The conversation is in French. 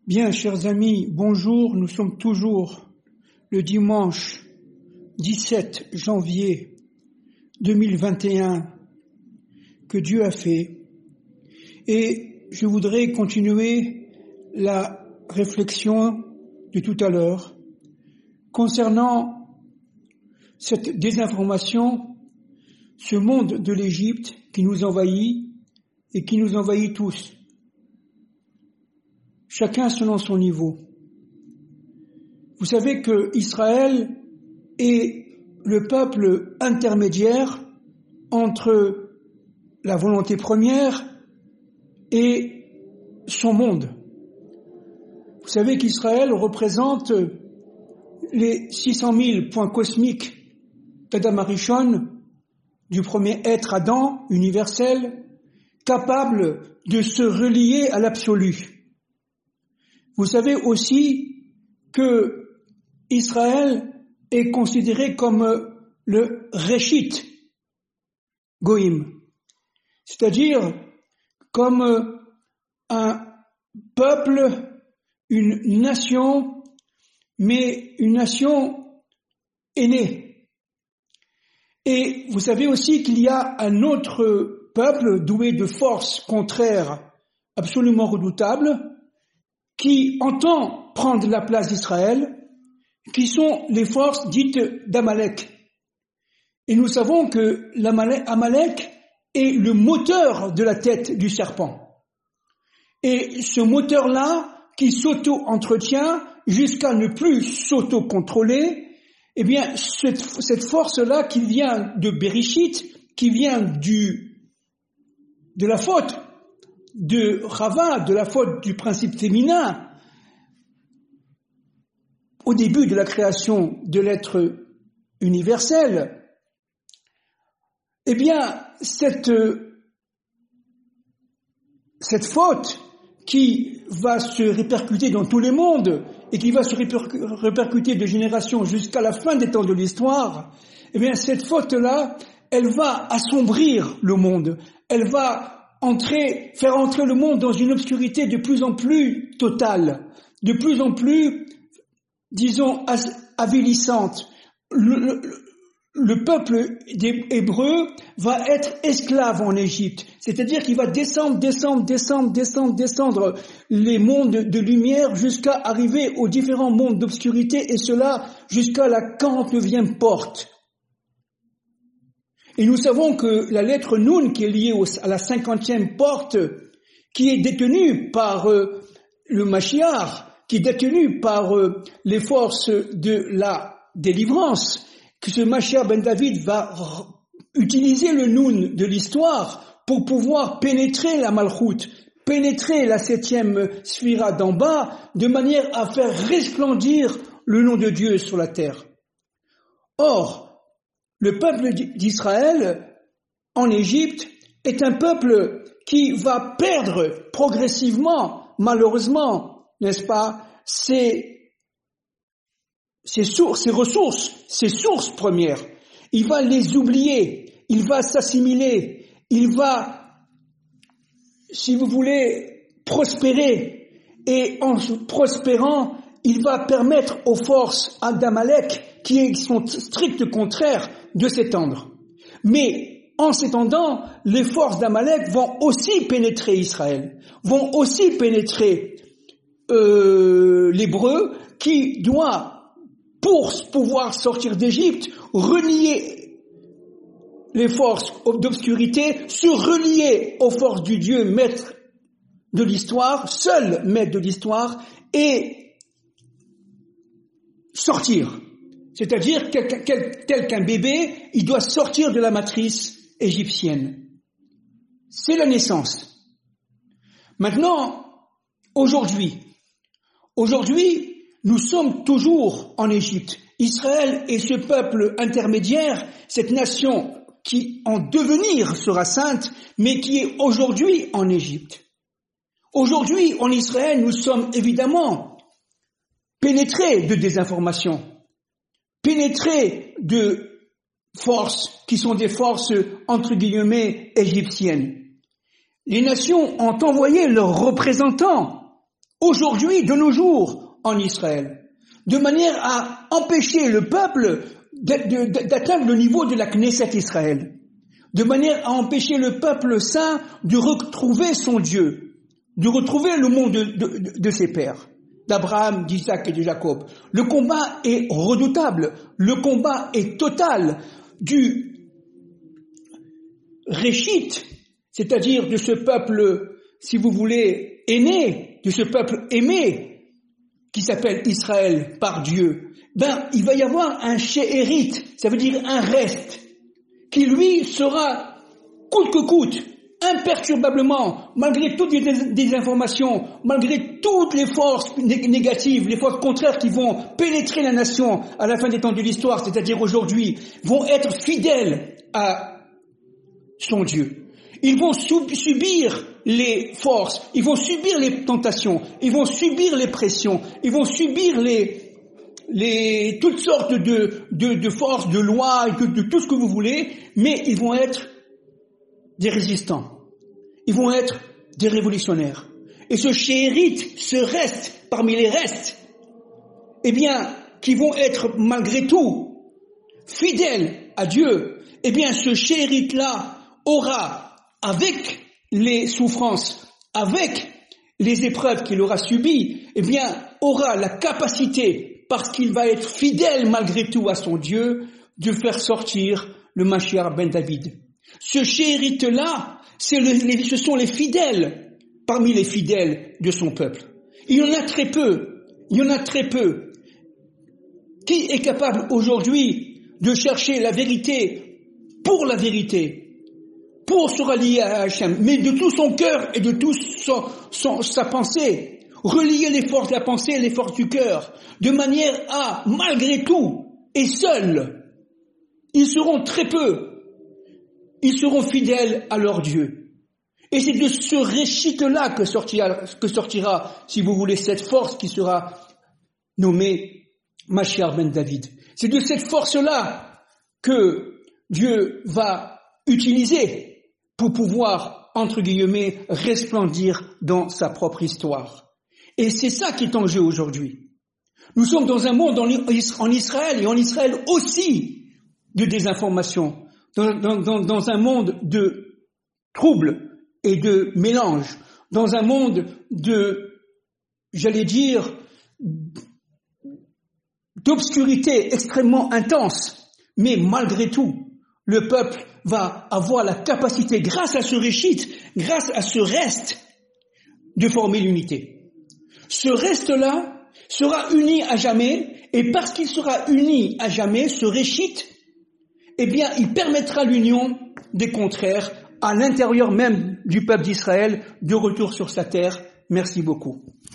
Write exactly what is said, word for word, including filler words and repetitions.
Bien, chers amis, bonjour. Nous sommes toujours le dimanche dix-sept janvier deux mille vingt et un que Dieu a fait. Et je voudrais continuer la réflexion de tout à l'heure concernant cette désinformation, ce monde de l'Égypte qui nous envahit et qui nous envahit tous. Chacun selon son niveau. Vous savez que Israël est le peuple intermédiaire entre la volonté première et son monde. Vous savez qu'Israël représente les six cent mille points cosmiques d'Adam Arishon, du premier être Adam, universel, capable de se relier à l'absolu. Vous savez aussi que Israël est considéré comme le Réchit Goïm, c'est-à-dire comme un peuple, une nation, mais une nation aînée. Et vous savez aussi qu'il y a un autre peuple doué de forces contraires absolument redoutables, qui entend prendre la place d'Israël, qui sont les forces dites d'Amalek. Et nous savons que l'Amalek est le moteur de la tête du serpent. Et ce moteur-là, qui s'auto-entretient jusqu'à ne plus s'auto-contrôler, eh bien, cette, cette force-là qui vient de Bereshit, qui vient du, de la faute, de Rava, de la faute du principe féminin, au début de la création de l'être universel, eh bien, cette, cette faute qui va se répercuter dans tous les mondes et qui va se répercuter de génération jusqu'à la fin des temps de l'histoire, eh bien, cette faute-là, elle va assombrir le monde, elle va Entrer, faire entrer le monde dans une obscurité de plus en plus totale, de plus en plus, disons, avilissante. Le, le, le peuple des Hébreux va être esclave en Égypte, c'est-à-dire qu'il va descendre, descendre, descendre, descendre, descendre les mondes de lumière jusqu'à arriver aux différents mondes d'obscurité, et cela jusqu'à la quarante-neuvième porte. Et nous savons que la lettre Noun, qui est liée au, à la cinquantième porte, qui est détenue par euh, le Mashiach, qui est détenue par euh, les forces de la délivrance, que ce Mashiach ben David va r- utiliser le Noun de l'histoire pour pouvoir pénétrer la Malchoute, pénétrer la septième sphira d'en bas, de manière à faire resplendir le nom de Dieu sur la terre. Or, le peuple d'Israël, en Égypte, est un peuple qui va perdre progressivement, malheureusement, n'est-ce pas, ses, ses sources, ses ressources, ses sources premières. Il va les oublier, il va s'assimiler, il va, si vous voulez, prospérer. Et en prospérant, il va permettre aux forces d'Amalek, qui sont strictes contraires, de s'étendre. Mais en s'étendant, les forces d'Amalek vont aussi pénétrer Israël, vont aussi pénétrer euh, l'Hébreu, qui doit, pour pouvoir sortir d'Égypte, relier les forces d'obscurité, se relier aux forces du Dieu maître de l'histoire, seul maître de l'histoire, et sortir. C'est-à-dire, quel, quel, tel qu'un bébé, il doit sortir de la matrice égyptienne. C'est la naissance. Maintenant, aujourd'hui, aujourd'hui, nous sommes toujours en Égypte. Israël est ce peuple intermédiaire, cette nation qui en devenir sera sainte, mais qui est aujourd'hui en Égypte. Aujourd'hui, en Israël, nous sommes évidemment pénétrés de désinformation, pénétrés de forces qui sont des forces entre guillemets égyptiennes. Les nations ont envoyé leurs représentants aujourd'hui, de nos jours, en Israël, de manière à empêcher le peuple d'atteindre le niveau de la Knesset Israël, de manière à empêcher le peuple saint de retrouver son Dieu, de retrouver le monde de, de, de ses pères, d'Abraham, d'Isaac et de Jacob. Le combat est redoutable, le combat est total du Réchit, c'est-à-dire de ce peuple, si vous voulez, aîné, de ce peuple aimé, qui s'appelle Israël par Dieu. Ben, il va y avoir un shéhérite, ça veut dire un reste, qui lui sera coûte que coûte, imperturbablement, malgré toutes les désinformations, malgré toutes les forces négatives, les forces contraires qui vont pénétrer la nation à la fin des temps de l'histoire, c'est-à-dire aujourd'hui, vont être fidèles à son Dieu. Ils vont subir les forces, ils vont subir les tentations, ils vont subir les pressions, ils vont subir les, les, toutes sortes de, de, de forces, de lois, de, de tout ce que vous voulez, mais ils vont être des résistants. Ils vont être des révolutionnaires. Et ce shéhérite, ce reste parmi les restes, eh bien, qui vont être malgré tout fidèles à Dieu, eh bien, ce shéhérite-là aura, avec les souffrances, avec les épreuves qu'il aura subies, eh bien, aura la capacité, parce qu'il va être fidèle malgré tout à son Dieu, de faire sortir le Mashiach ben David. Ce shéhérite-là, c'est le, les, ce sont les fidèles parmi les fidèles de son peuple. Il y en a très peu, il y en a très peu. Qui est capable aujourd'hui de chercher la vérité pour la vérité, pour se rallier à Hachem, mais de tout son cœur et de toute son, son, sa pensée, relier les forces de la pensée et les forces du cœur, de manière à, malgré tout, et seuls, ils seront très peu, ils seront fidèles à leur Dieu. Et c'est de ce réchit-là que sortira, que sortira, si vous voulez, cette force qui sera nommée Mashiach ben David. C'est de cette force-là que Dieu va utiliser pour pouvoir, entre guillemets, resplendir dans sa propre histoire. Et c'est ça qui est en jeu aujourd'hui. Nous sommes dans un monde en Israël, et en Israël aussi, de désinformation, dans, dans, dans, dans un monde de troubles et de mélange, dans un monde de, j'allais dire, d'obscurité extrêmement intense. Mais malgré tout, le peuple va avoir la capacité, grâce à ce réchit, grâce à ce reste, de former l'unité. Ce reste-là sera uni à jamais, et parce qu'il sera uni à jamais, ce réchit, eh bien, il permettra l'union des contraires à l'intérieur même du peuple d'Israël, de retour sur sa terre. Merci beaucoup.